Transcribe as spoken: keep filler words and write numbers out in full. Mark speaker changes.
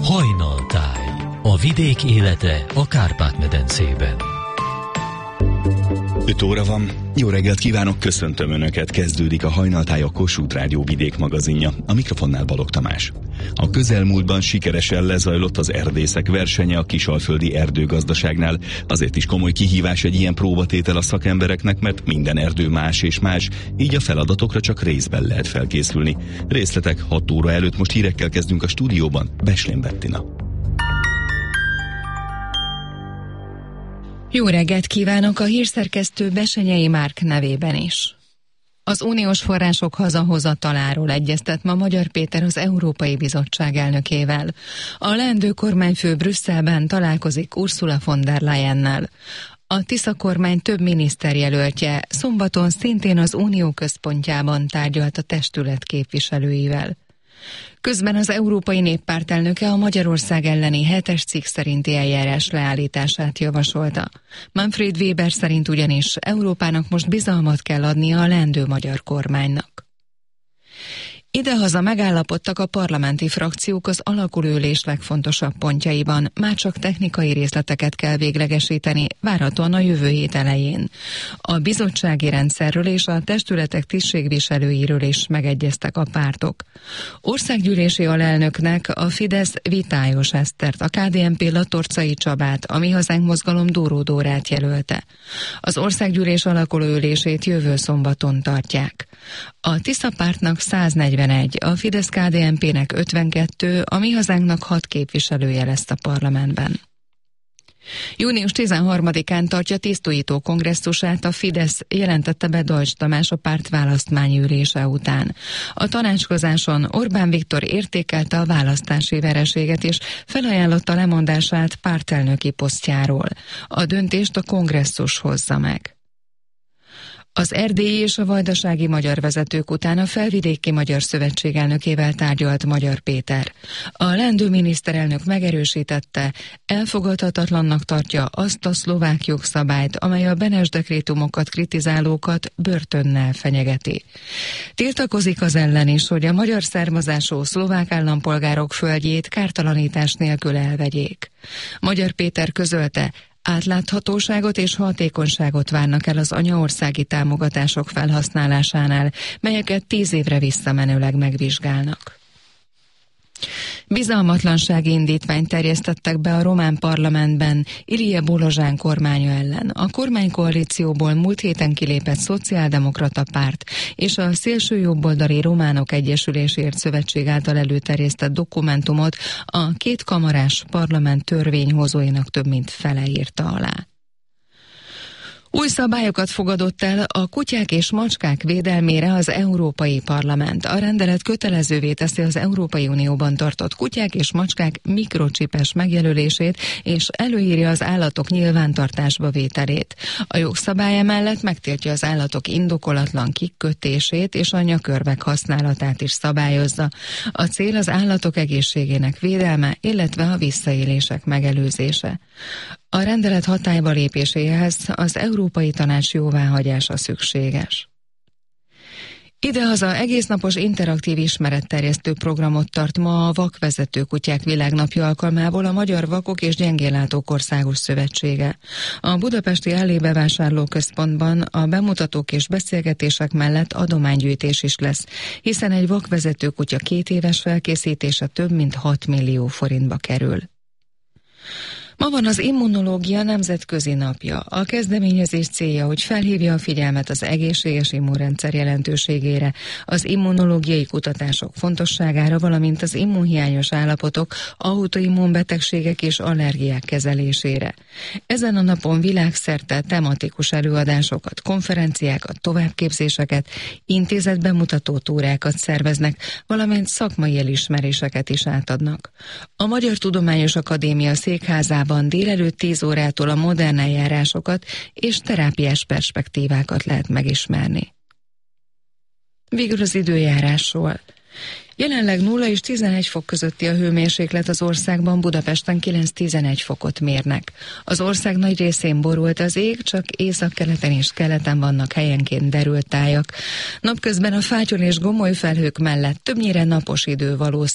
Speaker 1: Hajnaltáj, a vidék élete a Kárpát-medencében.
Speaker 2: öt óra van. Jó reggelt kívánok, köszöntöm Önöket. Kezdődik a Hajnaltáj, a Kossuth Rádió vidék magazinja. A mikrofonnál Balogh Tamás. A közelmúltban sikeresen lezajlott az erdészek versenye a Kisalföldi erdőgazdaságnál. Azért is komoly kihívás egy ilyen próbatétel a szakembereknek, mert minden erdő más és más, így a feladatokra csak részben lehet felkészülni. Részletek hat óra előtt, most hírekkel kezdünk a stúdióban. Beslén Bettina.
Speaker 3: Jó reggelt kívánok, a hírszerkesztő Besenyei Márk nevében is. Az uniós források hazahozataláról egyeztet ma Magyar Péter az Európai Bizottság elnökével. A leendő kormányfő Brüsszelben találkozik Ursula von der Leyennel. A Tisza kormány több miniszterjelöltje szombaton szintén az Unió központjában tárgyalt a testület képviselőivel. Közben az Európai Néppárt elnöke a Magyarország elleni hetes cikk szerinti eljárás leállítását javasolta. Manfred Weber szerint ugyanis Európának most bizalmat kell adnia a leendő magyar kormánynak. Idehaza megállapodtak a parlamenti frakciók az alakuló ülés legfontosabb pontjaiban, már csak technikai részleteket kell véglegesíteni, várhatóan a jövő hét elején. A bizottsági rendszerről és a testületek tisztségviselőiről is megegyeztek a pártok. Országgyűlési alelnöknek a Fidesz Vitályos Esztert, a ká dé en pé Latorcai Csabát, a Mi Hazánk mozgalom Dóró Dórát jelölte. Az országgyűlés alakuló ülését jövő szombaton tartják. A Tisza pártnak száznegyvenegy, a Fidesz ká dé en pének ötvenkettő, a Mi Hazánknak hat képviselője lesz a parlamentben. június tizenharmadikán tartja tisztújító kongresszusát a Fidesz, jelentette be Deutsch Tamás a párt választmányi ülése után. A tanácskozáson Orbán Viktor értékelte a választási vereséget és felajánlotta lemondását pártelnöki posztjáról. A döntést a kongresszus hozza meg. Az erdélyi és a vajdasági magyar vezetők után a Felvidéki Magyar Szövetség elnökével tárgyalt Magyar Péter. A leendő miniszterelnök megerősítette, elfogadhatatlannak tartja azt a szlovák jogszabályt, amely a Benes dekrétumokat kritizálókat börtönnel fenyegeti. Tiltakozik az ellen is, hogy a magyar származású szlovák állampolgárok földjét kártalanítás nélkül elvegyék. Magyar Péter közölte, átláthatóságot és hatékonyságot várnak el az anyaországi támogatások felhasználásánál, melyeket tíz évre visszamenőleg megvizsgálnak. Bizalmatlansági indítványt terjesztettek be a román parlamentben Ilie Bolozsán kormánya ellen. A kormánykoalícióból múlt héten kilépett szociáldemokrata párt és a szélsőjobboldali Románok Egyesülésért Szövetség által előterjesztett dokumentumot a két kamarás parlament törvényhozóinak több mint fele írta alá. Új szabályokat fogadott el a kutyák és macskák védelmére az Európai Parlament. A rendelet kötelezővé teszi az Európai Unióban tartott kutyák és macskák mikrocsipes megjelölését, és előírja az állatok nyilvántartásba vételét. A jogszabály emellett megtiltja az állatok indokolatlan kikötését és a nyakörvek használatát is szabályozza. A cél az állatok egészségének védelme, illetve a visszaélések megelőzése. A rendelet hatályba lépéséhez az Európai Tanács jóváhagyása szükséges. Idehaza egésznapos interaktív ismeretterjesztő programot tart ma a Vakvezető Kutyák Világnapja alkalmából a Magyar Vakok és Gyengéllátók Országos Szövetsége. A budapesti Allé bevásárlóközpontban a bemutatók és beszélgetések mellett adománygyűjtés is lesz, hiszen egy vakvezető kutya két éves felkészítése több mint hat millió forintba kerül. Ma van az Immunológia Nemzetközi Napja. A kezdeményezés célja, hogy felhívja a figyelmet az egészséges immunrendszer jelentőségére, az immunológiai kutatások fontosságára, valamint az immunhiányos állapotok, autoimmunbetegségek és allergiák kezelésére. Ezen a napon világszerte tematikus előadásokat, konferenciákat, továbbképzéseket, intézetbemutató túrákat szerveznek, valamint szakmai elismeréseket is átadnak. A Magyar Tudományos Akadémia székházában délelőtt tíz órától a modern eljárásokat és terápiás perspektívákat lehet megismerni. Végül az időjárásról. Jelenleg nulla és tizenegy fok közötti a hőmérséklet az országban, Budapesten kilenc-tizenegy fokot mérnek. Az ország nagy részén borult az ég, csak északkeleten és keleten vannak helyenként derült tájak. Napközben a fátyol és gomoly felhők mellett többnyire napos idő valószínű.